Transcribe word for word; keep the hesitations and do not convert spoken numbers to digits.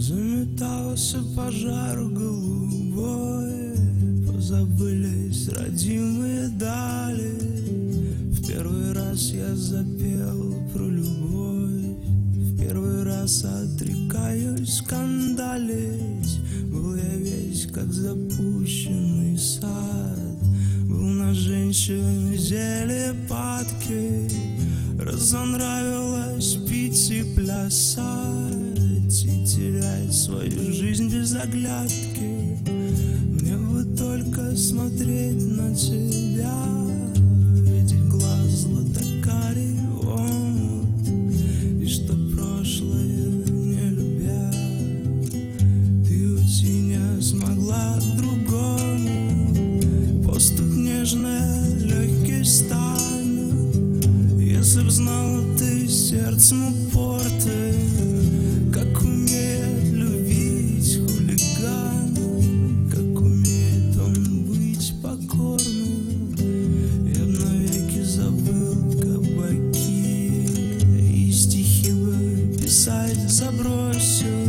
Заметался пожар голубой, позабылись родимые дали. В первый раз я запел про любовь, в первый раз отрекаюсь скандалить. Был я весь как запущенный сад, был на женщин зелье падки. Разонравилось пить и плясать, и терять свою жизнь без оглядки. Мне бы только смотреть на тебя, видеть глаз златокарий омут, и что прошлое не любя, ты уйти не смогла к другому. Воздух нежный, легкий стану, если б знала ты сердцем упорты, как умеет любить хулиган, как умеет он быть покорным. Я б навеки забыл кабаки, и стихи бы писать забросил.